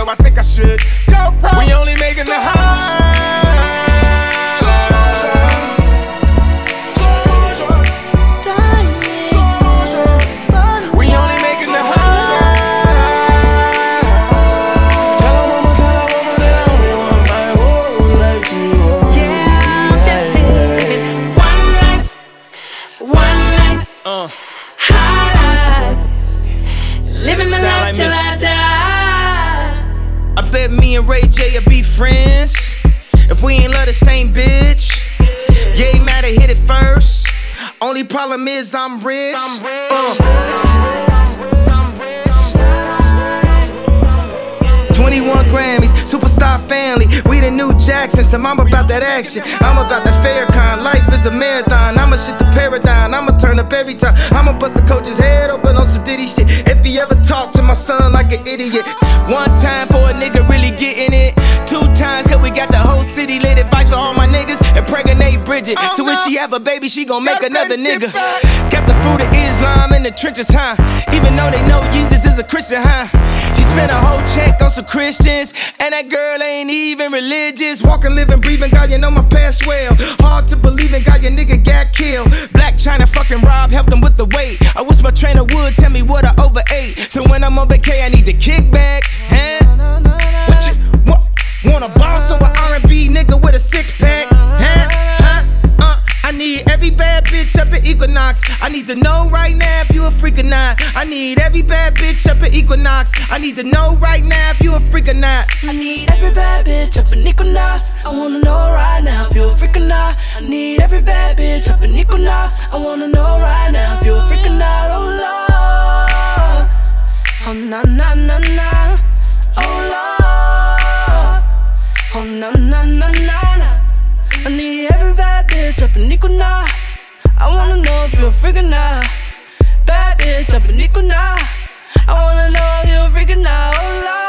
though I think I should go pro. We only making the high. Me and Ray J will be friends if we ain't love the same bitch. Yeah, he might have hit it first. Only problem is I'm rich. 21 Grammys, superstar family. We the new Jacksons, so I'm about that action. I'm about that fair kind. Life is a marathon. I'ma shit the paradigm. I'ma turn up every time. I'ma bust the coach's head open on some Diddy shit. If he ever talk to my son like an idiot. One time for a nigga really getting it. 2 times cause we got the whole city lit. Advice for all my niggas. Impregnate Bridget. So if she have a baby, she gon' make another nigga. Got the fruit of Islam in the trenches, huh? Even though they know Jesus is a Christian, huh? She spent a whole check on some Christians, and that girl ain't even religious. Walking, living, breathing, God, you know my past well. Hard to believe in, God, your nigga got killed. Black China fucking Rob helped him with the weight. I wish my trainer would tell me what I overate. So when I'm on vacay, I need to kick back. Huh? What you want a boss or an R&B nigga with a 6-pack? Huh? I need every bad bitch up at Equinox. I need to know right now if you a freak or not. I need every bad bitch up at Equinox. I need to know right now if you a freak or not. I need every bad bitch up in Equinox. I wanna know right now if you a freak or not. I need every bad bitch up in Equinox. I wanna know right now if you a freak or not. Oh Lord, oh na na na na. Oh Lord, oh na na na na. I need every bad bitch up in Equinox. I wanna know if you a freak or not. Bad bitch up in Equinox. I wanna know if you a freak or not. Oh Lord.